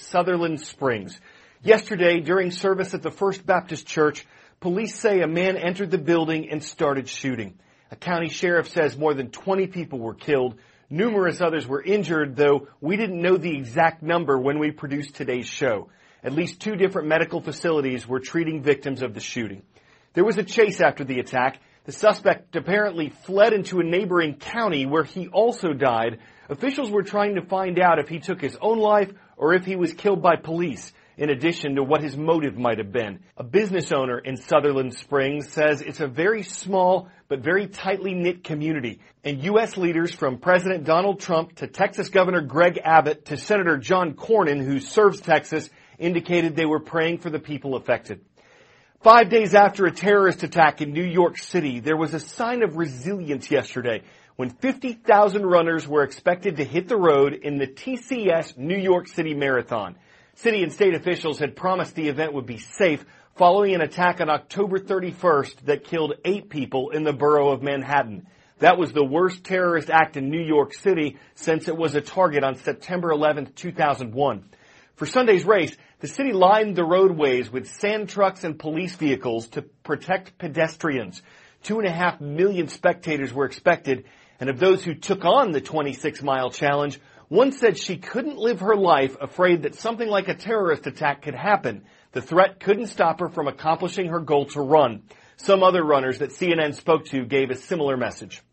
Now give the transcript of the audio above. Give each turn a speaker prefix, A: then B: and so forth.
A: Sutherland Springs. Yesterday, during service at the First Baptist Church, police say a man entered the building and started shooting. A county sheriff says more than 20 people were killed. Numerous others were injured, though we didn't know the exact number when we produced today's show. At least 2 different medical facilities were treating victims of the shooting. There was a chase after the attack. The suspect apparently fled into a neighboring county where he also died. Officials were trying to find out if he took his own life or if he was killed by police, in addition to what his motive might have been. A business owner in Sutherland Springs says it's a very small but very tightly knit community. And U.S. leaders from President Donald Trump to Texas Governor Greg Abbott to Senator John Cornyn, who serves Texas, indicated they were praying for the people affected. 5 days after a terrorist attack in New York City, there was a sign of resilience yesterday when 50,000 runners were expected to hit the road in the TCS New York City Marathon. City and state officials had promised the event would be safe following an attack on October 31st that killed 8 people in the borough of Manhattan. That was the worst terrorist act in New York City since it was a target on September 11, 2001. For Sunday's race, the city lined the roadways with sand trucks and police vehicles to protect pedestrians. 2.5 million spectators were expected, and of those who took on the 26-mile challenge, one said she couldn't live her life afraid that something like a terrorist attack could happen. The threat couldn't stop her from accomplishing her goal to run. Some other runners that CNN spoke to gave a similar message.